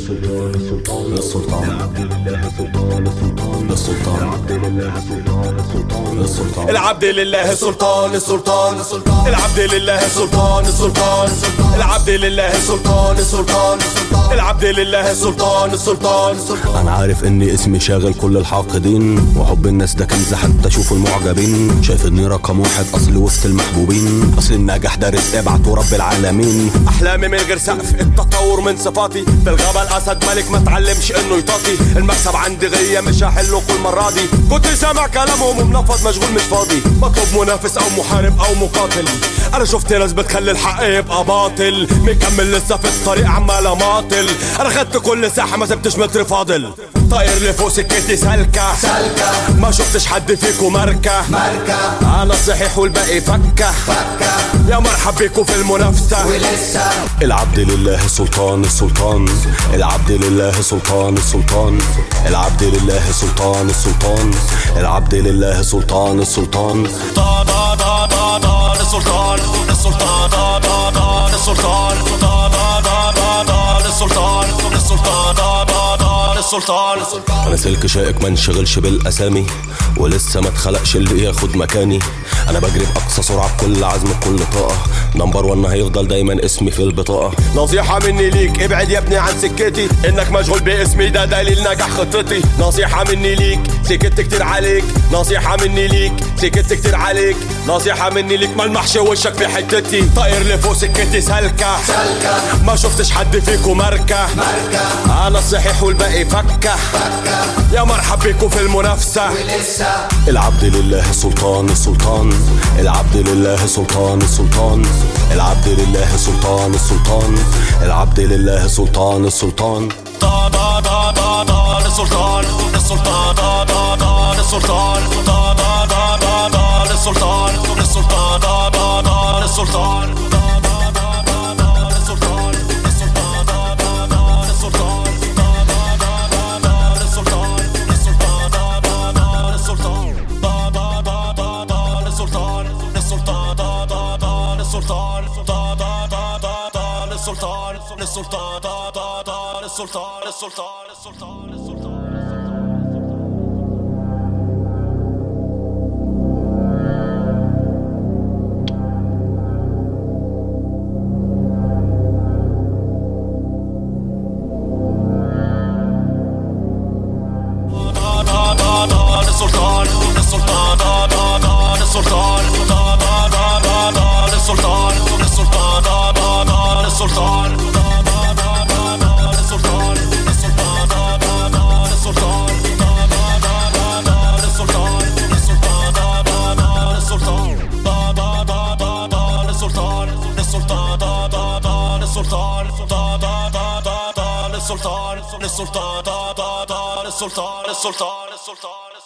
السلطان السلطان العبد لله السلطان السلطان العبد لله السلطان السلطان العبد لله السلطان السلطان العبد لله السلطان السلطان. انا عارف اني اسمي شاغل كل الحاقدين، وحب الناس ده كنز حتى شوفوا المعجبين. شايف اني رقم واحد اصل وسط المحبوبين، اصل النجاح ده رزق ابعته رب العالمين. احلامي من غير سقف، التطور من صفاتي. في الغابة الاسد ملك ما تعلمش انه يطاطي. المكسب عندي غية مش هحله كل مرة دي. كنت سامع كلامهم ومنفض مشغول مش فاضي. بطلب منافس او محارب او مقاتل. انا شفت ناس بتخلي الحق يبقى باطل، مكمل لسه في الطريق عمال اماطل. انا خدت كل ساحة ما سبتش متر فاضل. طاير لفوق سكتي سالكة ما شفتش حد فيكو ماركة. انا صحيح والباقي فكة يا مرحب بيكو في المنافسة. ولسه العبد لله السلطان السلطان العبد لله السلطان السلطان العبد لله السلطان السلطان العبد لله السلطان السلطان. دا دا دا دا دا السلطان السلطان دا دا دا السلطان دا دا دا دا دا السلطان السلطان دا دا دا السلطان. انا سلك شائك ما انشغلش بالاسامي، ولسه ما اتخلقش اللي ياخد مكاني. انا بجري باقصى سرعه بكل عزم بكل طاقه. نمبر 1 هيفضل دايما اسمي في البطاقه. نصيحه مني ليك ابعد يا ابني عن سكتي، انك مشغول باسمي ده دليل نجاح خطتي. نصيحه مني ليك سكت كتير عليك، نصيحه مني ليك سكت كتير عليك، نصيحه مني ليك ملمحش وشك في حتتي. طاير لفوق سكتي سالكه ما شفتش حد فيكو ماركه. انا الصحيح والباقي فكه يا مرحب بيكو في المنافسه. ولسه العبد لله السلطان السلطان العبد لله السلطان السلطان العبد لله السلطان السلطان العبد لله السلطان السلطان. دا دا دا دا دا السلطان السلطان دا دا دا السلطان دا دا دا دا دا السلطان السلطان دا دا دا السلطان. السلطان دا دا دا السلطان السلطان السلطان السلطان. السلطان السلطان دا دا دا السلطان دا دا دا دا دا السلطان السلطان دا دا دا السلطان. السلطان السلطان دا دا دا السلطان السلطان السلطان.